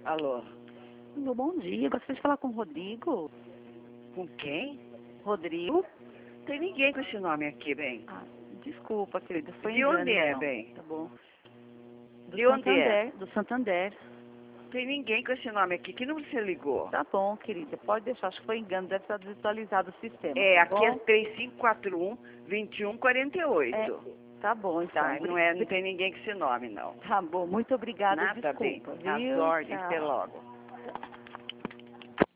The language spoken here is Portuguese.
Alô? Alô, bom dia. Gostaria de falar com o Rodrigo. Com quem? Rodrigo? Tem ninguém com esse nome aqui, bem. Ah, desculpa, querido. Foi De engano, onde é, então. bem? Tá bom. De onde é? Do Santander. Tem ninguém com esse nome aqui. Que número você ligou? Tá bom, querida. Pode deixar. Acho que foi engano. Deve estar desatualizado o sistema. É, tá aqui bom? é 3541-2148. Tá bom, então. Tá, não tem ninguém com esse nome, não. Tá bom. Muito obrigada. Nada, bem. Desculpa, As viu? ordens, Tchau. até logo.